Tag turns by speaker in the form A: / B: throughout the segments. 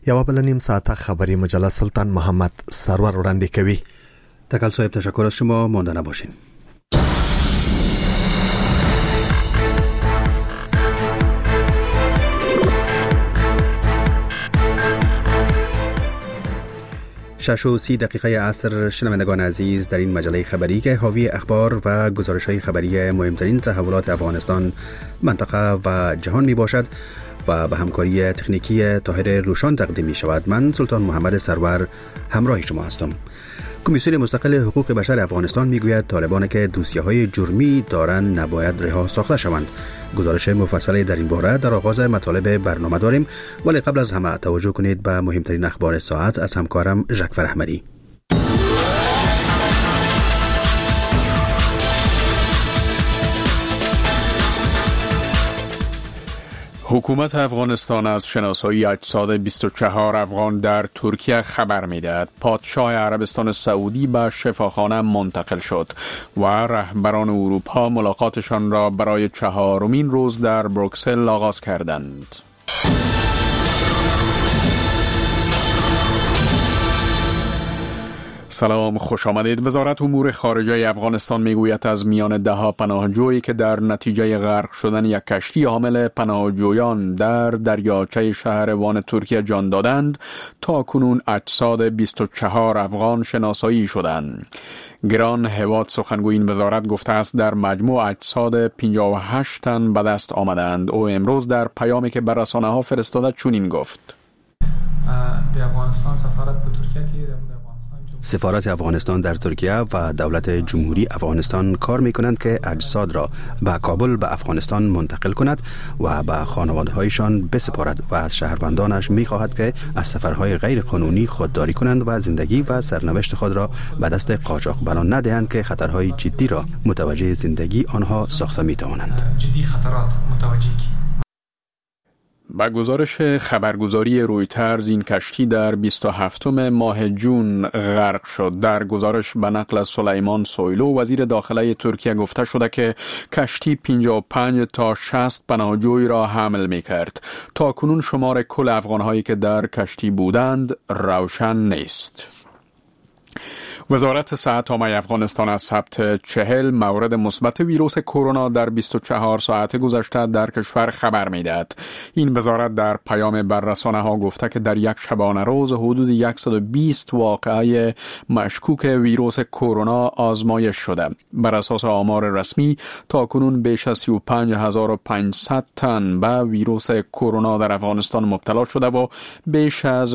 A: یو بل نیم ساعته خبری مجله سلطان محمد سرور وړاندې کوي.
B: تکل صاحب تشکر از شما، مانده نباشین. شش و 30 دقیقه عصر. شنوندگان عزیز، در این مجله خبری که حاوی اخبار و گزارش‌های خبری مهمترین تحولات افغانستان، منطقه و جهان می باشد و به همکاری تکنیکی طاهر روشان تقدیم می شود. من سلطان محمد سرور همراه شما هستم. کمیسیون مستقل حقوق بشر افغانستان میگوید طالبان که دوسیه‌های جرمی دارند نباید رها ساخته شوند. گزارش مفصلی در این باره در آغاز مطالب برنامه داریم، ولی قبل از همه توجه کنید به مهمترین اخبار ساعت از همکارم ژکفر احمدی.
C: حکومت افغانستان از شناسایی اجساد 24 افغان در ترکیه خبر می‌دهد. پادشاه عربستان سعودی به شفاخانه منتقل شد و رهبران اروپا ملاقاتشان را برای 4مین روز در بروکسل آغاز کردند. سلام، خوش آمدید. وزارت امور خارجه افغانستان میگوید از میان دهها پناهجویی که در نتیجه غرق شدن یک کشتی حامل پناهجویان در دریاچه شهر وان ترکیه جان دادند، تا کنون اجساد 24 افغان شناسایی شدند. گران هواد سخنگوی این وزارت گفته است در مجموع اجساد 58 تن به دست آمدند. او امروز در پیامی که بر رسانه‌ها فرستاده چنین گفت:
B: سفارت افغانستان در ترکیه و دولت جمهوری افغانستان کار می‌کنند که اجساد را به کابل به افغانستان منتقل کند و به خانواده‌هایشان بسپارد و از شهروندانش می‌خواهد که از سفرهای غیر قانونی خودداری کنند و زندگی و سرنوشت خود را به دست قاچاقبران ندهند که خطرهای جدی را متوجه زندگی آنها ساخته می‌توانند.
C: با گزارش خبرگزاری رویترز، این کشتی در 27 ماه جون غرق شد. در گزارش به نقل از سلیمان سویلو، وزیر داخله ترکیه، گفته شده که کشتی 55 تا 60 پناهجوی را حمل می کرد. تا کنون شمار کل افغانهایی که در کشتی بودند روشن نیست. وزارت صحت عامه افغانستان از ثبت 40 مورد مثبت ویروس کرونا در 24 ساعت گذشته در کشور خبر می‌دهد. این وزارت در پیام بر رسانه‌ها گفته که در یک شبانه روز حدود 120 واقعه مشکوک ویروس کرونا آزمایش شده. بر اساس آمار رسمی تاکنون بیش از 35500 تن به ویروس کرونا در افغانستان مبتلا شده و بیش از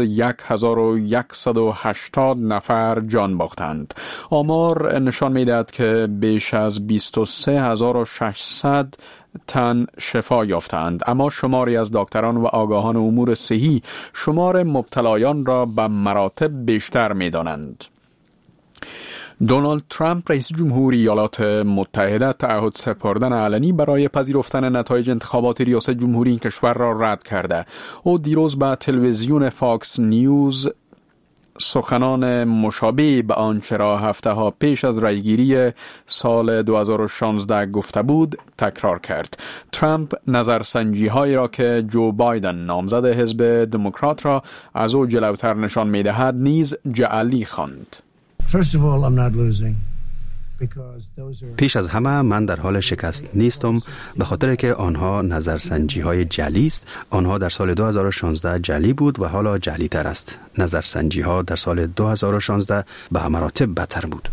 C: 1180 نفر جان باختند. آمار نشان می‌دهد که بیش از 23600 تن شفا یافتند، اما شماری از دکتران و آگاهان امور صحی شمار مبتلایان را به مراتب بیشتر می‌دانند. دونالد ترامپ رئیس جمهوری ایالات متحده تعهد سپردن علنی برای پذیرفتن نتایج انتخابات ریاست جمهوری این کشور را رد کرده. او دیروز به تلویزیون فاکس نیوز سخنان مشابه به آنچه را هفته ها پیش از رأیگیری سال 2016 گفته بود تکرار کرد. ترامپ نظرسنجی هایی را که جو بایدن نامزد حزب دموکرات را از او جلوتر نشان می دهد نیز جعلی خواند.
B: پیش از همه من در حال شکست نیستم، به خاطر که آنها نظرسنجی های جعلی است. آنها در سال 2016 جعلی بود و حالا جعلی تر است. نظرسنجی ها در سال 2016 به مراتب بدتر بود.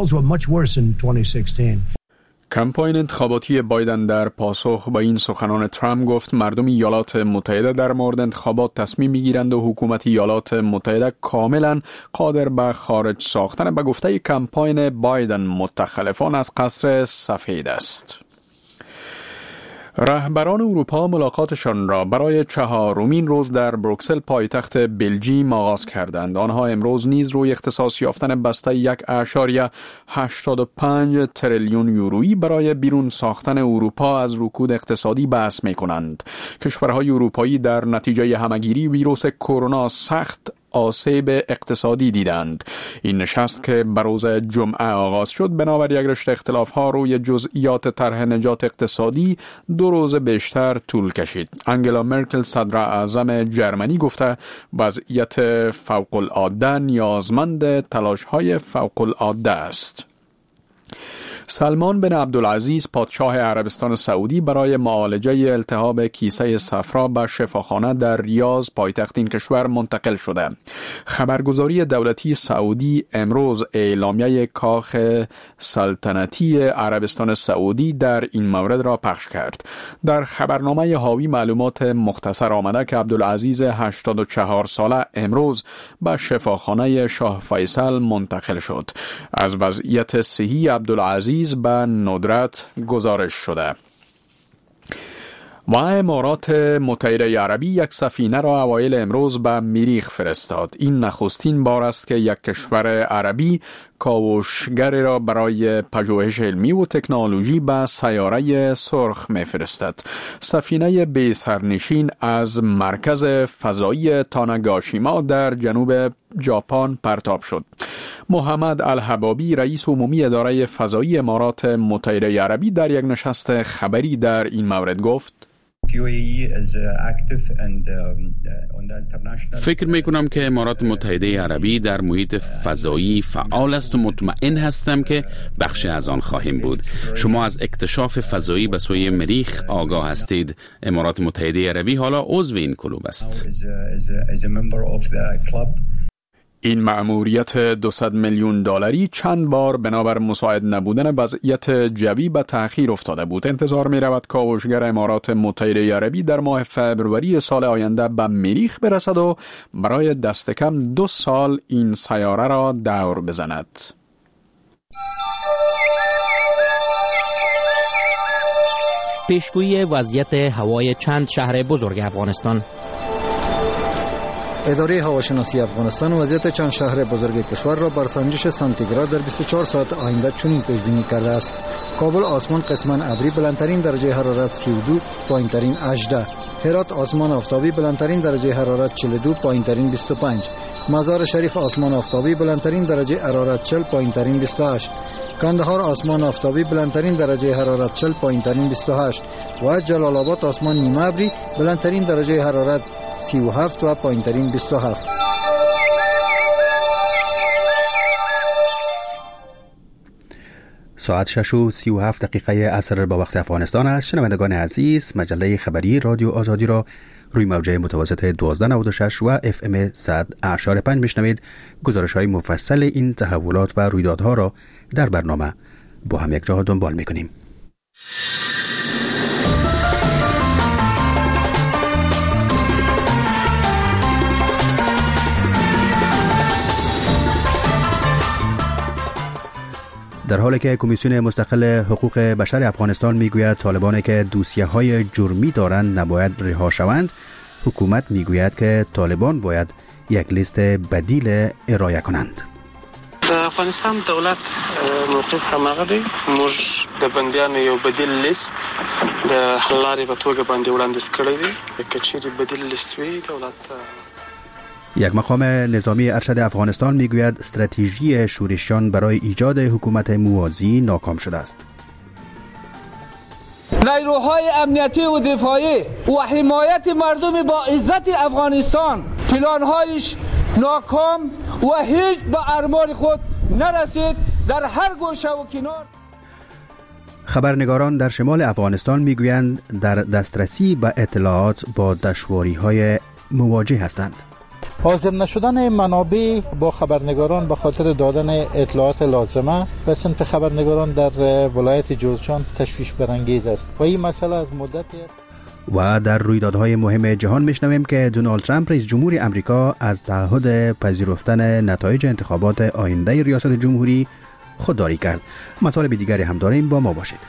C: کمپاین انتخاباتی بایدن در پاسخ به این سخنان ترامپ گفت مردم ایالات متحده در مورد انتخابات تصمیم میگیرند و حکومت ایالات متحده کاملا قادر به خارج ساختن به گفته کمپاین بایدن متخلفان از قصر سفید است. رهبران اروپا ملاقاتشان را برای 4مین روز در بروکسل پایتخت بلژیم آغاز کردند. آنها امروز نیز روی اختصاص یافتن بسته 1.85 تریلیون یورویی برای بیرون ساختن اروپا از رکود اقتصادی بحث می‌کنند. کشورهای اروپایی در نتیجه همگیری ویروس کرونا سخت آسیب اقتصادی دیدند. این نشست که به روز جمعه آغاز شد بنابر یک رشته اختلاف‌ها روی جزئیات طرح نجات اقتصادی 2 روز بیشتر طول کشید. انگلا مرکل صدر اعظم جرمنی گفته وضعیت فوق العاده نیازمند تلاش‌های فوق العاده است. سلمان بن عبدالعزیز پادشاه عربستان سعودی برای معالجه التهاب کیسه صفرا به شفاخانه در ریاض پایتخت این کشور منتقل شده. خبرگزاری دولتی سعودی امروز اعلامیه کاخ سلطنتی عربستان سعودی در این مورد را پخش کرد. در خبرنامه حاوی معلومات مختصر آمده که عبدالعزیز 84 ساله امروز به شفاخانه شاه فیصل منتقل شد. از وضعیت صحی عبدالعزیز به ندرت گزارش شده. و امارات متحده عربی یک سفینه را اوایل امروز به مریخ فرستاد. این نخستین بار است که یک کشور عربی کاوشگری را برای پژوهش علمی و تکنولوژی به سیاره سرخ می‌فرستد. سفینه بی سرنشین از مرکز فضایی تاناگاشیما در جنوب ژاپن پرتاب شد. محمد الحبابی رئیس عمومی اداره فضایی امارات متحده عربی در یک نشست خبری در این مورد گفت:
D: فکر می کنم که امارات متحده عربی در محیط فضایی فعال است و مطمئن هستم که بخشی از آن خواهیم بود. شما از اکتشاف فضایی به سوی مریخ آگاه هستید. امارات متحده عربی حالا عضو این کلوب است.
C: این مأموریت 200 میلیون دلاری چند بار بنابر مساعد نبودن وضعیت جوی به تأخیر افتاده بود. انتظار می رود کاوشگر امارات متحده عربی در ماه فوریه سال آینده به مریخ برسد و برای دست کم 2 سال این سیاره را دور بزند.
E: پیشگویی وضعیت هوای چند شهر بزرگ افغانستان.
F: اداره هواشناسی افغانستان وضعیت چند شهر بزرگ کشور را بر سنجش سانتیگراد در 24 ساعت آینده چنین پیش بینی کرده است: کابل آسمان قسماً ابری بلندترین درجه حرارت 32، پایینترین 18. هرات آسمان آفتابی بلندترین درجه حرارت 42، پایینترین 25. مزار شریف آسمان آفتابی بلندترین درجه حرارت 40، پایینترین 28. کندهار آسمان آفتابی بلندترین درجه حرارت 40، پایینترین 28 و جلال آباد آسمان نیمه ابری بلندترین درجه حرارت 37 و پایینترین 27.
B: ساعت 6:37 عصر با وقت افغانستان است. شنوندگان عزیز، مجله خبری رادیو آزادی را روی موجه متوسط 1296 و FM 100.5 میشنوید. گزارش‌های مفصل این تحولات و رویدادها را در برنامه با هم یک جا دنبال می‌کنیم. در حالی که کمیسیون مستقل حقوق بشر افغانستان میگوید طالبانی که دوسیه‌های جرمی دارند نباید رها شوند، حکومت میگوید که طالبان باید یک لیست بدیل ارائه کنند.
G: د افغانستان دولت موقف همغه دی، موږ د بندیانو یو بدیل لیست د حل لارې په توګه باندې وړاندیز کړی دی. که چیرې بدیل لیست وي دولت.
B: یک مقام نظامی ارشد افغانستان میگوید استراتژی شورشیان برای ایجاد حکومت موازی ناکام شده است.
H: نیروهای امنیتی و دفاعی و حمایت مردم با عزت افغانستان پلانهایش ناکام و هیچ به آرمان خود نرسید. در هر گوشه و کنار
B: خبرنگاران در شمال افغانستان میگویند در دسترسی به اطلاعات با دشواری‌های مواجه هستند.
I: حاضر نشدن منابع با خبرنگاران به خاطر دادن اطلاعات لازمه به سمت خبرنگاران در ولایت جوزجان تشویش برانگیز است و این مسئله از مدتی
B: و در رویدادهای مهم جهان میشنویم که دونالد ترامپ رئیس جمهور امریکا از تعهد پذیرفتن نتایج انتخابات آینده ریاست جمهوری خودداری کرد. مطالب دیگری هم داریم، با ما باشید.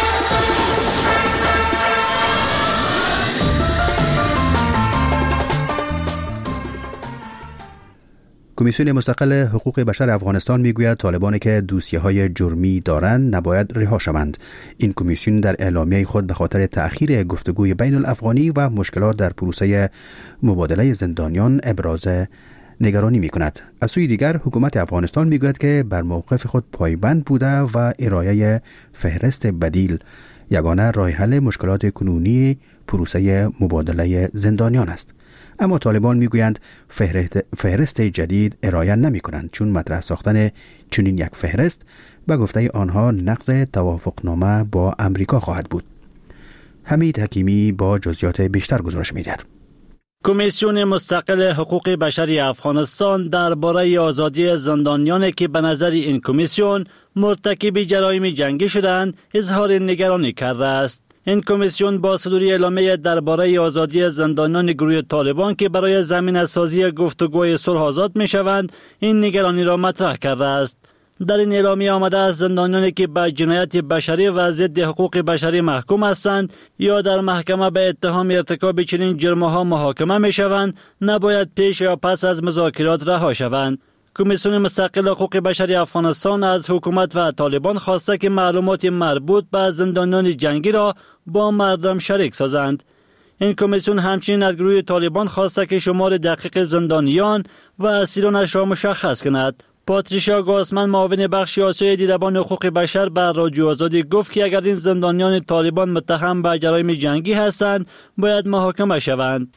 B: کمیسیون مستقل حقوق بشر افغانستان میگوید طالبانی که دوسیه‌های جرمی دارند نباید رها شوند. این کمیسیون در اعلامیه خود به خاطر تأخیر گفتگوی بین الافغانی و مشکلات در پروسه مبادله زندانیان ابراز نگرانی می کند. از سوی دیگر حکومت افغانستان می گوید که بر موقف خود پایبند بوده و ارائه فهرست بدیل یگانه راه حل مشکلات کنونی پروسه مبادله زندانیان است. اما طالبان می گویند فهرست جدید ارائه نمی کنند، چون مطرح ساختن چنین یک فهرست به گفته آنها نقض توافقنامه با امریکا خواهد بود. حمید حکیمی با جزئیات بیشتر گزارش می دهد.
J: کمیسیون مستقل حقوق بشری افغانستان درباره آزادی زندانیانی که به نظر این کمیسیون مرتکب جرایم جنگی شدند اظهار نگرانی کرده است. این کمیسیون با صدور اعلامیه درباره آزادی زندانیان گروه طالبان که برای زمینه سازی گفتگوی صلح آزاد می شوند این نگرانی را مطرح کرده است. در این اعلامیه آمده است زندانیانی که به جنایت بشری و ضد حقوق بشری محکوم هستند یا در محکمه به اتهام ارتکاب چنین جرم‌ها محاکمه می شوند نباید پیش یا پس از مذاکرات رها شوند. کمیسیون مستقل حقوق بشری افغانستان از حکومت و طالبان خواسته که معلومات مربوط به زندانیان جنگی را با مردم شریک سازند. این کمیسیون همچنین از گروه طالبان خواسته که شمار دقیق زندانیان و اسیرانش را مشخص کند. پاتریشیا گاسمن معاون بخش آسیای دیدبان حقوق بشر بر رادیو آزادی گفت که اگر این زندانیان طالبان متهم به جرایم جنگی هستند باید محاکمه شوند.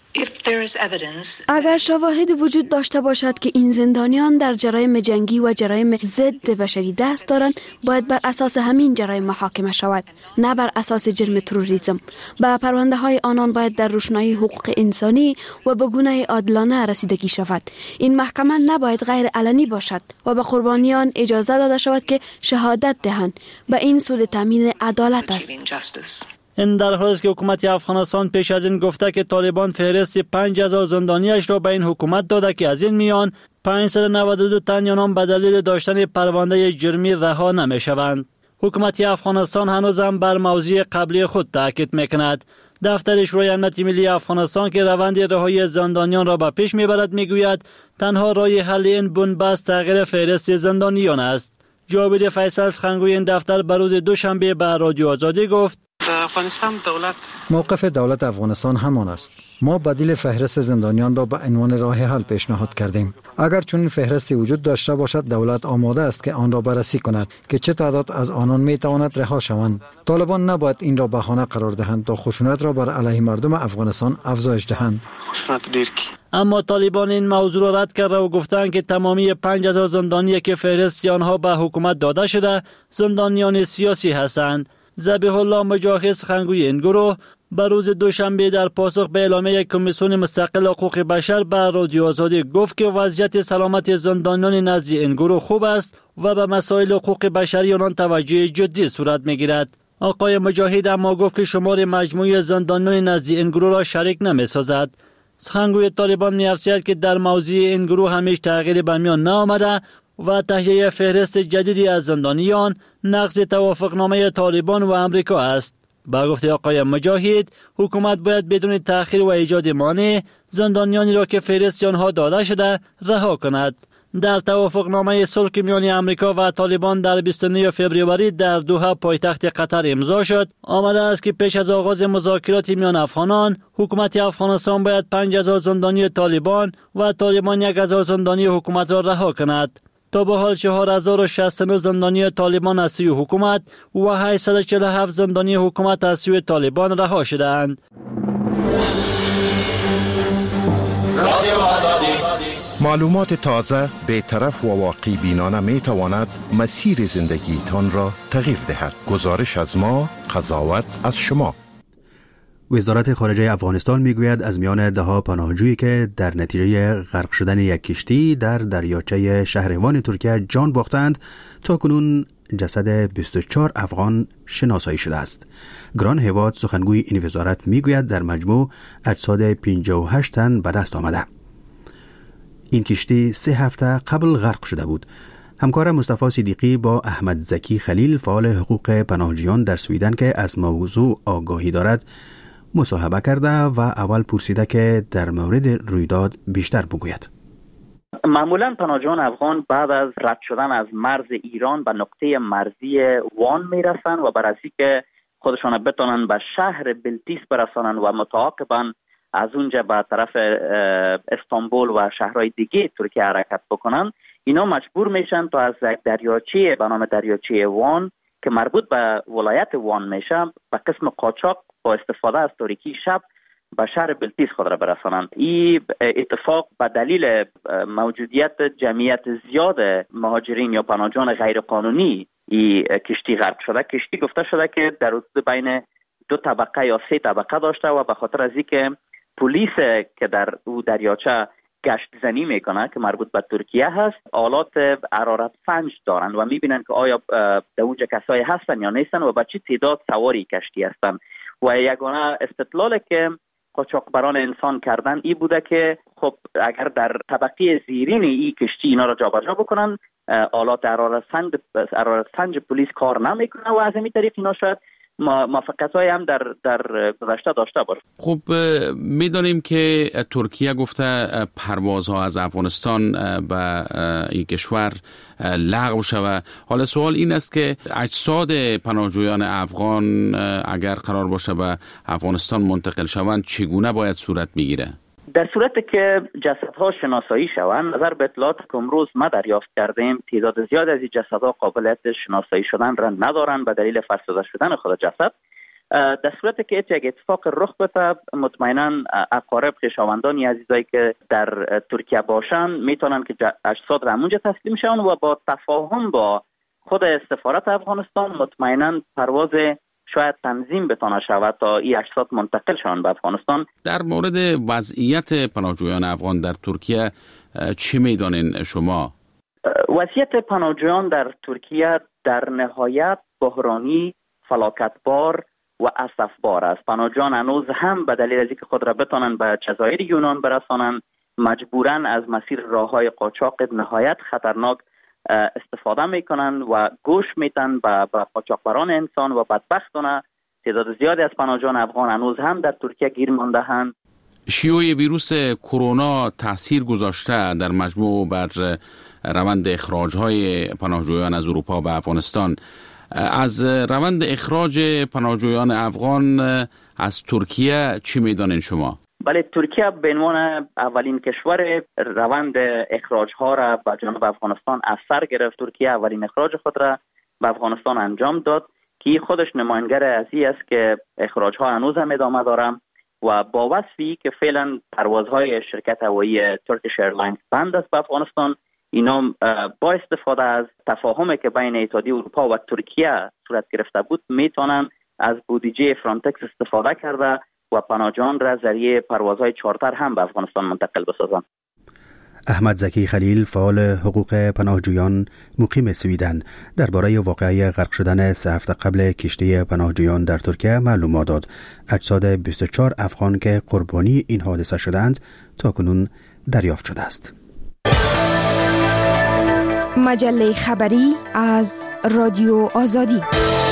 K: اگر شواهد وجود داشته باشد که این زندانیان در جرایم جنگی و جرایم ضد بشری دست دارند باید بر اساس همین جرایم محاکمه شود، نه بر اساس جرم تروریسم. به پرونده های آنان باید در روشنایی حقوق انسانی و به گونه عادلانه رسیدگی شود. این محکمه نباید غیر علنی باشد و به قربانیان اجازه داده شود که شهادت دهند. به این سود تامین عدالت است.
J: این در حالی است که حکومت افغانستان پیش از این گفته که طالبان فهرست 5000 زندانیش را به این حکومت داده که از این میان 592 تن آنان به دلیل داشتن پرونده جرمی رها نمیشوند. حکومت افغانستان هنوز هم بر موضوع قبلی خود تاکید میکند. دفتر شورای امنیت ملی افغانستان که روند رهایی زندانیان را به پیش میبرد میگوید تنها راه حل این بنبست تغییر فهرست زندانیان است. جابر فیصل سخنگوی این دفتر بر روز دوشنبه به رادیو آزادی گفت
G: افغانستان
F: موقف دولت افغانستان همان است. ما بدیل فهرست زندانیان را به عنوان راه حل پیشنهاد کردیم. اگر چنین فهرستی وجود داشته باشد دولت آماده است که آن را بررسی کند که چه تعداد از آنان می تواند رها شوند. طالبان نباید این را بهانه قرار دهند تا خشونت را بر علیه مردم افغانستان افزایش دهند.
J: اما طالبان این موضوع را رد کرده و گفتند که تمامی 5000 زندانی که فهرست آنها به حکومت داده شده زندانیان سیاسی هستند. ذبیح الله مجاهد سخنگوی این گروه بر روز دوشنبه در پاسخ به اعلامیه کمیسیون مستقل حقوق بشر بر رادیو آزادی گفت که وضعیت سلامت زندانیان نزد این گروه خوب است و به مسائل حقوق بشری آنان توجه جدی صورت میگیرد. آقای مجاهد اما گفت که شمار مجموعی زندانیان نزد این گروه را شریک نمی‌سازد. سخنگوی طالبان می‌افزاید که در موضوع این گروه همیش تغییری به میان نآمده و تهیه فهرست جدیدی از زندانیان نقض توافقنامه طالبان و امریکا است. با گفته آقای مجاهد حکومت باید بدون تأخیر و ایجاد مانع زندانیانی را که فهرست آنها داده شده رها کند. در توافقنامه صلح که میان امریکا و طالبان در 29 فوریه در دوحه پایتخت قطر امضا شد آمده است که پیش از آغاز مذاکرات میان افغانان حکومت افغانستان باید 5000 زندانی طالبان و طالبان 1000 زندانی حکومت را رها کند. تا به حال 4069 زندانی طالبان از سوی حکومت و 847 زندانی حکومت از سوی طالبان رها شده‌اند.
L: معلومات تازه، بی‌طرف و واقع بینانه می تواند مسیر زندگیتان را تغییر دهد. گزارش از ما، قضاوت از شما.
B: وزارت خارجه افغانستان میگوید از میان ده‌ها پناهجویی که در نتیجه غرق شدن یک کشتی در دریاچه شهروان ترکیه جان باختند تا کنون جسد 24 افغان شناسایی شده است. گران هواد سخنگوی این وزارت میگوید در مجموع اجساد 58 تن به دست آمده. این کشتی 3 هفته قبل غرق شده بود. همکار مصطفی صدیقی با احمد زکی خلیل فعال حقوق پناهجویان در سویدن که از موضوع آگاهی دارد مصاحبه کرده و اول پرسیده که در مورد رویداد بیشتر بگوید.
M: معمولا پناهجویان افغان بعد از رد شدن از مرز ایران به نقطه مرزی وان میرسند و برای اینکه خودشان بتونن به شهر بلتیس برسانند و متعاقباً از اونجا به طرف استانبول و شهرهای دیگه ترکیه حرکت بکنن، اینا مجبور میشن تا از دریاچه به نام دریاچه وان که مربوط به ولایت وان میشه به قسم قاچاق با استفاده از تاریکی شب به شهر بلتیس خود را برسانند. این اتفاق به دلیل موجودیت جمعیت زیاد مهاجرین یا پناهجویان غیر قانونی این کشتی غرق شده. کشتی گفته شده که در حدود بین 2 طبقه یا 3 طبقه داشته و به خاطر از اینکه پلیس که در او دریاچه گشت زنی میکنه که مربوط به ترکیه هست، آلات حرارت سنج دارند و میبینن که آیا در اونجا کسایی هستن یا نیستن و به چه تعداد سواری کشتی هستن. و یگانه استدلال که قاچاقبران انسان کردن این بوده که خب اگر در طبقه زیرین این کشتی اینا را جابجا بکنن، آلات حرارت سنج پلیس کار نمیکنه و از این طریق اینا شاید موفقیت‌های هم در گذشته داشته باشه.
D: خب میدانیم که ترکیه گفته پروازها از افغانستان به این کشور لغو شود. حالا سوال این است که اجساد پناهجویان افغان اگر قرار باشه به افغانستان منتقل شوند چگونه باید صورت میگیره؟
M: در صورتی که جسدها شناسایی شوند، نظر به اطلاعات که امروز ما دریافت کردیم، تعداد زیاد از این جسدها قابلیت شناسایی شدن را ندارند به دلیل فرسوده شدن خود جسد. در صورتی که یک اتفاق رخ بده، مطمئنا اقارب خویشاوندان عزیزایی که در ترکیه باشند میتونن که اجساد را اونجا تسلیم شون و با تفاهم با خود سفارت افغانستان مطمئنا پرواز شاید تنظیم بتونه شود تا این اجساد منتقل شوند به افغانستان.
D: در مورد وضعیت پناهجویان افغان در ترکیه چه میدانین شما؟
M: وضعیت پناهجویان در ترکیه در نهایت بحرانی، فلاکتبار و اسفبار است. پناهجویان هنوز هم به دلیل از اینکه خود را بتونن به جزایر یونان برسانند، مجبورن از مسیر راههای قاچاق نهایت خطرناک استفاده میکنن و گوش میتن به قاچاقبران انسان و بدبختانه تعداد زیادی از پناهجویان افغان هنوز هم در ترکیه گیر مانده هستند.
D: شیوع ویروس کرونا تاثیر گذاشته در مجموع بر روند اخراج‌های پناهجویان از اروپا به افغانستان. از روند اخراج پناهجویان افغان از ترکیه چی میدانین شما؟
M: بله، ترکیه به عنوان اولین کشور روند اخراج ها را به جانب افغانستان از سر گرفت. ترکیه اولین اخراج خود را به افغانستان انجام داد که خودش نماینگر از این است که اخراج ها هنوز هم ادامه داره و با وصفی که فعلا پروازهای شرکت هوایی ترکیش ایرلاینز بند است به افغانستان، اینا با استفاده از تفاهمی که بین اتحادیه اروپا و ترکیه صورت گرفته بود میتونن از بودجه فرانتکس استفاده کرده و پناهجویان را ذریعه پروازهای چارتر هم به افغانستان منتقل بسازند.
B: احمد زکی خلیل، فعال حقوق پناهجویان مقیم سویدن، درباره واقعه غرق شدن 3 هفته قبل کشتی پناهجویان در ترکیه معلومات داد. اجساد 24 افغان که قربانی این حادثه شدند تاکنون دریافت شده است.
N: مجله خبری از رادیو آزادی.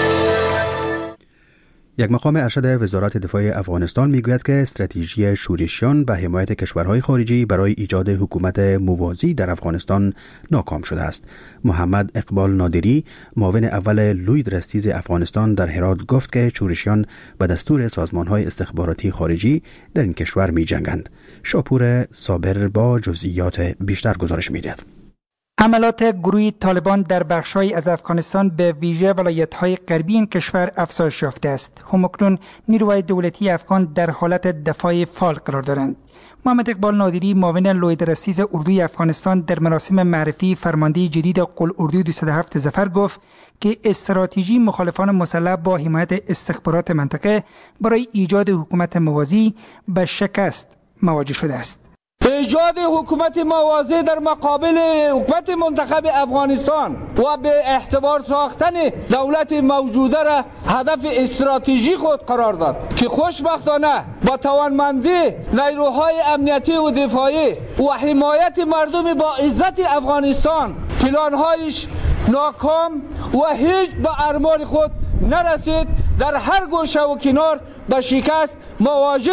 B: یک مقام ارشد وزارت دفاع افغانستان میگوید که استراتژی شورشیان به حمایت کشورهای خارجی برای ایجاد حکومت موازی در افغانستان ناکام شده است. محمد اقبال نادری، معاون اول لوید رستیز افغانستان در هرات گفت که شورشیان به دستور سازمانهای استخباراتی خارجی در این کشور می جنگند. شاپور صابر با جزئیات بیشتر گزارش می‌دهد.
O: حملات گروه طالبان در بخش‌های از افغانستان به ویژه ولایت‌های غربی این کشور افزایش یافته است. همکنون نیروهای دولتی افغان در حالت دفاع فعال قرار دارند. محمد اقبال نادری، معاون لوید رستیز اردوی افغانستان، در مراسم معرفی فرمانده جدید قل اردو 207 ظفر گفت که استراتژی مخالفان مسلح با حمایت استخبارات منطقه برای ایجاد حکومت موازی به شکست مواجه شده است.
H: ایجاد حکومت موازی در مقابل حکومت منتخب افغانستان و به اعتبار ساختن دولت موجوده را هدف استراتژی خود قرار داد که خوشبختانه با توانمندی نیروهای امنیتی و دفاعی و حمایت مردم با عزت افغانستان پلانهایش ناکام و هیچ به آرمان خود نرسید، در هر گوشه و کنار به شکست مواجه شد.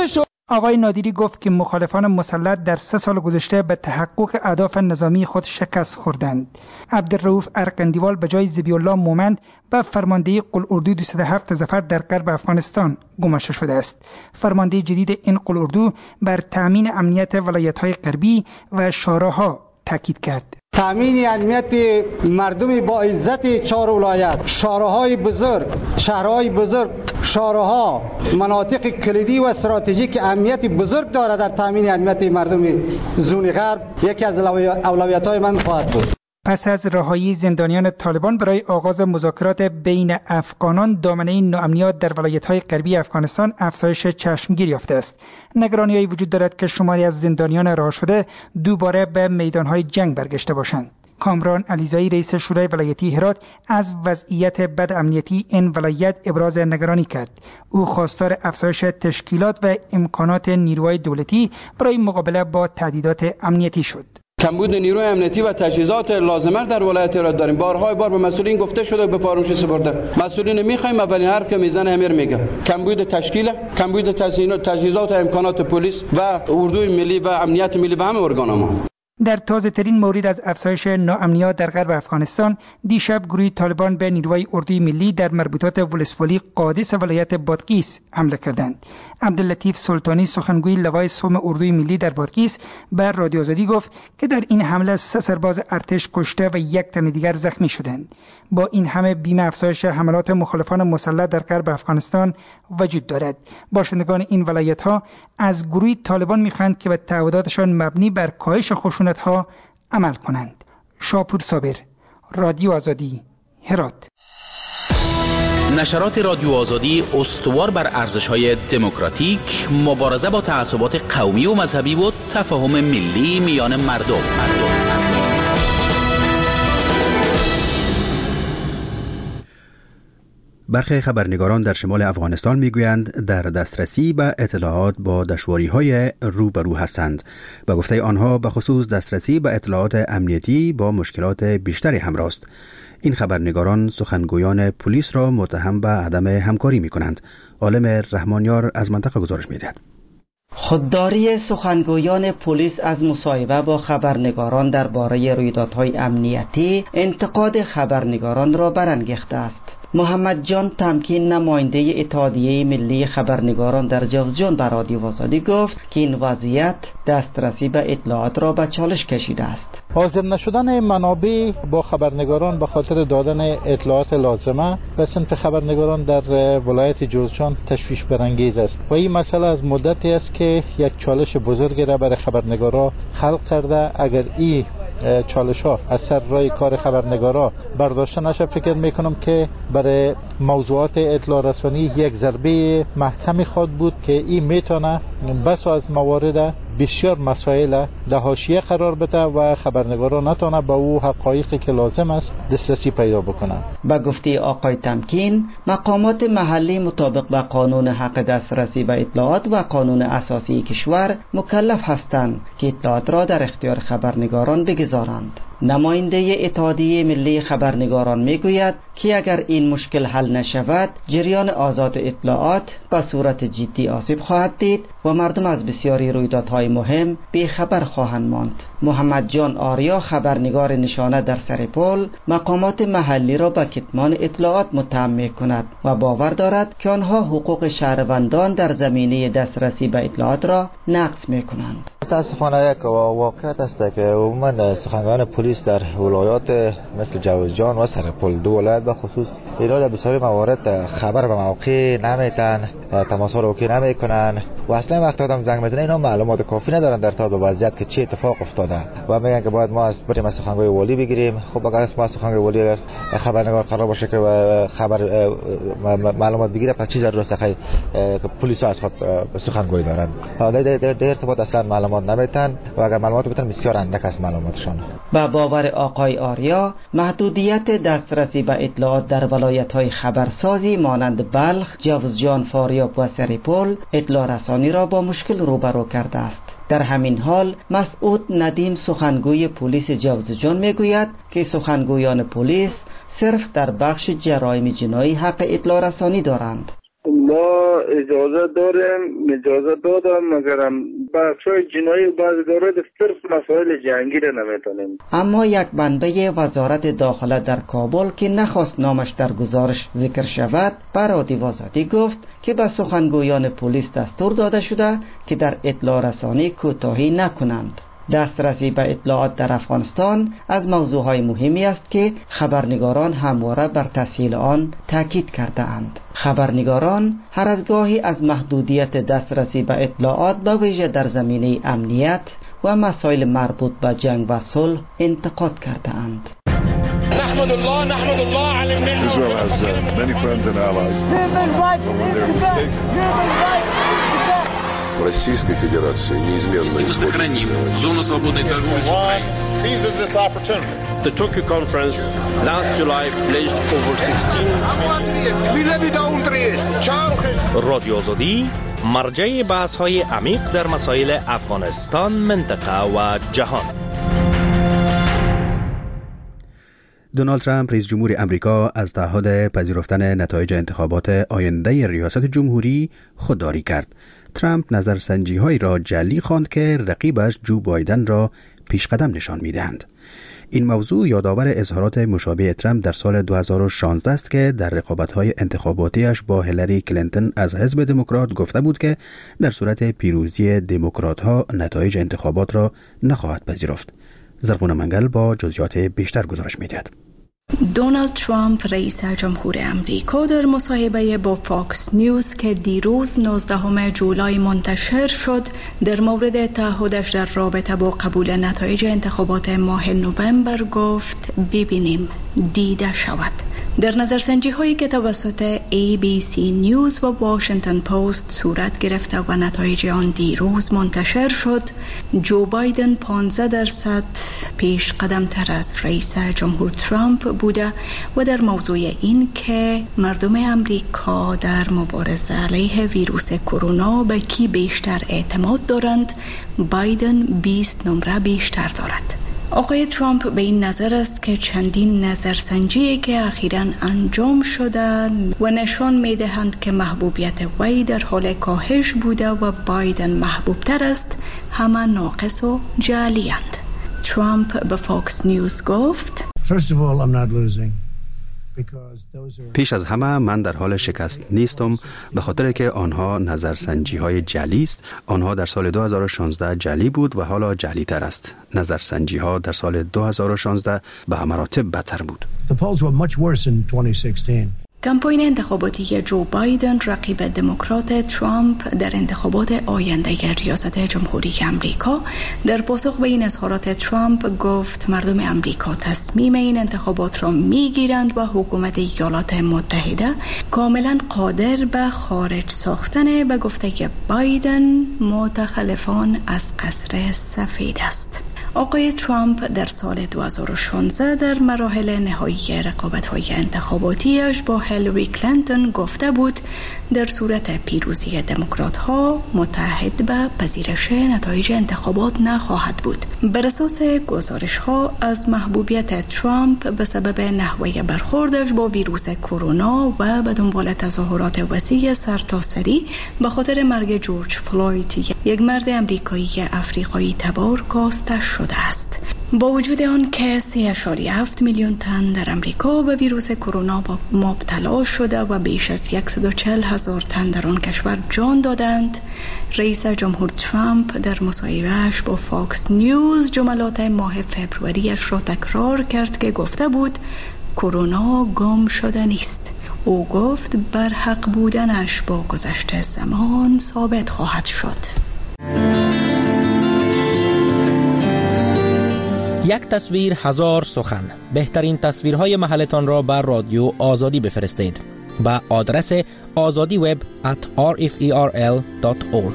O: آقای نادری گفت که مخالفان مسلح در 3 سال گذشته به تحقق اهداف نظامی خود شکست خوردند. عبدالرؤوف ارقندیوال به جای ذبیح الله مومند به فرماندهی قلعه‌اردو 207 ظفر در غرب افغانستان گماشته شده است. فرمانده جدید این قلعه‌اردو بر تامین امنیت ولایت‌های غربی و شاراها تاکید کرد.
P: تامین امنیت مردم با عزت 4 ولایت، شهرهای بزرگ، شهرهای بزرگ، شهرها مناطق کلیدی و استراتژیک اهمیت بزرگ دارد در تامین امنیت مردم زون غرب یکی از اولویت‌های من خواهد بود.
O: پس از رهایی زندانیان طالبان برای آغاز مذاکرات بین افغانان، دامنه ناامنیت در ولایت‌های غربی افغانستان افزایش چشمگیر یافته است. نگرانی‌هایی وجود دارد که شماری از زندانیان رها شده دوباره به میدان‌های جنگ برگشته باشند. کامران علیزایی رئیس شورای ولایتی هرات از وضعیت بد امنیتی این ولایت ابراز نگرانی کرد. او خواستار افزایش تشکیلات و امکانات نیروهای دولتی برای مقابله با تهدیدات امنیتی شد.
Q: کمبود نیروی امنیتی و تجهیزات لازمه در ولایت هرات داریم. بارهای بار به مسئولین گفته شده به فراموشی سپرده. مسئولین میخوایم اولین حرف که میزنه همین میگه. کمبود تشکیل، کمبود تجهیزات و امکانات پلیس و اردوی ملی و امنیت ملی به همه ارگان ما.
O: در تازه ترین مورد از افزایش ناامنیت در غرب افغانستان، دیشب گروه طالبان به نیروهای اردوی ملی در مربوطات ولسوالی قادس ولایت بادغیس حمله کردند. عبداللطیف سلطانی سخنگوی لوای سوم اردوی ملی در بادغیس بر رادیو آزادی گفت که در این حمله 3 سرباز ارتش کشته و 1 تن دیگر زخمی شدند. با این همه بیم افزایش حملات مخالفان مسلح در غرب افغانستان وجود دارد. باشندگان این ولایت‌ها از گروه طالبان می‌خواهند که به تعهداتشان مبنی بر کاهش خشونت‌ها عمل کنند. شاپور صابر، رادیو آزادی، هرات.
D: نشرات رادیو آزادی استوار بر ارزش‌های دموکراتیک، مبارزه با تعصبات قومی و مذهبی و تفاهم ملی میان مردم.
B: برخی خبرنگاران در شمال افغانستان میگویند در دسترسی به اطلاعات با دشواری‌های روبرو هستند. به گفته آنها به خصوص دسترسی به اطلاعات امنیتی با مشکلات بیشتری همراه است. این خبرنگاران سخنگویان پلیس را متهم به عدم همکاری می‌کنند. عالم رحمانیار از منطقه گزارش می‌دهد.
R: خودداری سخنگویان پلیس از مصاحبه با خبرنگاران درباره رویدادهای امنیتی انتقاد خبرنگاران را برانگیخته است. محمد جان تمکین، نماینده اتحادیه ملی خبرنگاران در جوزجان، به رادیو آزادی گفت که این وضعیت دسترسی به اطلاعات را به چالش کشیده است.
I: حاضر نشدن منابع با خبرنگاران به خاطر دادن اطلاعات لازمه به صنف خبرنگاران در ولایت جوزجان تشویش برانگیز است و این مسئله از مدتی است که یک چالش بزرگی را برای خبرنگاران خلق کرده. اگر این چالش ها از سر راه کار خبرنگارا برداشته نشه، فکر میکنم که برای موضوعات اطلاع رسانی یک ضربه محکمی خواهد بود که این میتونه بس از موارد بسیار مسائل در حاشیه قرار بده و خبرنگاران نتونه به او حقایقی که لازم است دسترسی پیدا بکنن.
R: با گفته آقای تمکین، مقامات محلی مطابق با قانون حق دسترسی به اطلاعات و قانون اساسی کشور مکلف هستند که اطلاعات را در اختیار خبرنگاران بگذارند. نماینده اتحادیه ملی خبرنگاران میگوید که اگر این مشکل حل نشود، جریان آزاد اطلاعات به صورت جدی آسیب خواهد دید و مردم از بسیاری رویدادهای مهم بیخبر خواهند ماند. محمد جان آریا، خبرنگار نشانه در سرپل، مقامات محلی را به کتمان اطلاعات متهم می‌کند و باور دارد که آنها حقوق شهروندان در زمینه دسترسی به اطلاعات را نقض می‌کنند.
S: متاسفانه یک واقعیت است که عموما سخنگویان پلیس در ولایات مثل جوزجان و سرپل، 2 ولایت به خصوص، اینا در بسیاری موارد خبر به موقع نمیتن، تماس ها رو اوکی نمیکنن و اصلا وقتی آدم زنگ میزنه اینا معلومات کافی ندارن در تا به وضعیت که چه اتفاق افتاده و میگن که باید ما بریم از سخنگوی والی بگیریم. خب اگر ما سخنگوی والی اگر خبرنگار قرار باشه که خبر معلومات بگیره، پس چیز ضرورت است که پلیس از خود سخنگوی دارن. در ارتباط اصلا معلومات نمیتن و اگر معلومات بتن بسیار اندک است معلوماتشان.
R: با باور آقای آریا، محدودیت دسترسی به اطلاعات در ولایت‌های خبرسازی مانند بلخ، جوزجان، فاریاب و سرپل اطلاع رسانی را با مشکل روبرو کرده است. در همین حال مسعود ندیم، سخنگوی پلیس جوزجان میگوید که سخنگویان پلیس صرف در بخش جرایم جنایی حق اطلاع رسانی دارند.
T: ما اجازه دادم مگرم بخشای جنایی بعضی داره صرف مسائل جنگی را نمیتونیم.
R: اما یک منبع وزارت داخله در کابل که نخواست نامش در گزارش ذکر شود به رادیو آزادی گفت که به سخنگویان پلیس دستور داده شده که در اطلاع رسانی کوتاهی نکنند. دسترسی به اطلاعات در افغانستان از موضوعهای مهمی است که خبرنگاران همواره بر تسهیل آن تاکید کرده اند. خبرنگاران هر از گاهی از محدودیت دسترسی به اطلاعات به ویژه در زمینه امنیت و مسائل مربوط به جنگ و صلح انتقاد کرده اند.
U: نحمد الله على النعمة. Israel has many friends and allies. But when they're mistaken. Российской Федерации неизменно
V: сохраним зону свободной торговли с Украиной.
U: Seizes this opportunity. The Tokyo conference last July pledged over 16.
W: رادیو آزادی مرجع بحث‌های عمیق در مسائل افغانستان، منطقه و جهان.
B: دونالد ترامپ رئیس جمهور امریکا از تعهد پذیرفتن نتایج انتخابات آینده ریاست جمهوری خودداری کرد. ترامپ نظرسنجی‌هایی را جعلی خواند که رقیبش جو بایدن را پیشقدم نشان می‌دهند. این موضوع یادآور اظهارات مشابه ترامپ در سال 2016 است که در رقابت‌های انتخاباتیش با هیلاری کلینتون از حزب دموکرات گفته بود که در صورت پیروزی دموکرات‌ها نتایج انتخابات را نخواهد پذیرفت. زرغون منگل با جزئیات بیشتر گزارش می‌دهد.
X: دونالد ترامپ رئیس جمهور امریکا در مصاحبه با فاکس نیوز که دیروز 19 جولای منتشر شد در مورد تعهدش در رابطه با قبول نتایج انتخابات ماه نوامبر گفت ببینیم دیده شود. در نظرسنجی هایی که توسط ABC نیوز و واشنگتن پست صورت گرفته و نتایج آن دیروز منتشر شد، جو بایدن 15% پیش قدم تر از رئیس جمهور ترامپ بوده و در موضوع این که مردم امریکا در مبارزه علیه ویروس کرونا به کی بیشتر اعتماد دارند، بایدن 20 نمره بیشتر دارد. آقای ترامپ به این نظر است که چندین نظرسنجی که اخیراً انجام شده و نشان می‌دهند که محبوبیت وی در حال کاهش بوده و بایدن محبوبتر است، همه ناقص و جعلی‌اند. ترامپ به فاکس نیوز گفت:
B: پیش از همه من در حال شکست نیستم، به خاطر که آنها نظرسنجی های جعلی است. آنها در سال 2016 جعلی بود و حالا جعلی تر است. نظرسنجی ها در سال 2016 به مراتب بدتر بود.
X: کمپاین انتخاباتی جو بایدن رقیب دموکرات ترامپ در انتخابات آینده ریاست جمهوری امریکا در پاسخ به این اظهارات ترامپ گفت مردم امریکا تصمیم این انتخابات را میگیرند و حکومت ایالات متحده کاملا قادر به خارج ساختن به گفته بایدن متخلفان از قصر سفید است. آقای ترامپ در سال 2016 در مراحل نهایی رقابت‌های انتخاباتیش با هیلاری کلینتون گفته بود در صورت پیروزی دموکرات‌ها متعهد به پذیرش نتایج انتخابات نخواهد بود. بر اساس گزارش‌ها از محبوبیت ترامپ به سبب نحوه برخوردش با ویروس کرونا و به دنبال تظاهرات وسیع سرتاسری به خاطر مرگ جورج فلوید، یک مرد آمریکایی افریقایی تبار کاسته شده است. با وجود آن که 3.7 میلیون تن در امریکا به ویروس کرونا مبتلا شده و بیش از 140,000 تن در آن کشور جان دادند، رئیس جمهور ترامپ در مصاحبه‌اش با فاکس نیوز جملات ماه فبروریش را تکرار کرد که گفته بود کرونا گم شده نیست. او گفت بر حق بودنش با گذشت زمان ثابت خواهد شد.
E: یک تصویر هزار سخن. بهترین تصویرهای محلتان را بر رادیو آزادی بفرستید با آدرس azadiweb@rferl.org.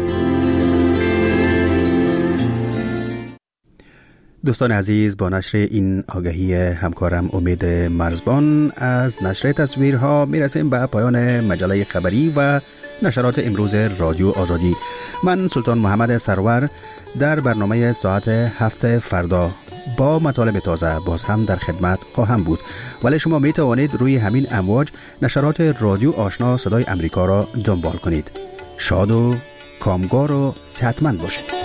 B: دوستان عزیز، با نشر این آگهی همکارم امید مرزبان از نشر تصویرها میرسیم به پایان مجله خبری و نشرات امروز رادیو آزادی. من سلطان محمد سرور در برنامه ساعت 7 فردا با مطالب تازه باز هم در خدمت خواهم بود، ولی شما می توانید روی همین امواج نشرات رادیو آشنا صدای امریکا را دنبال کنید. شاد و کامگار و صحتمند باشید.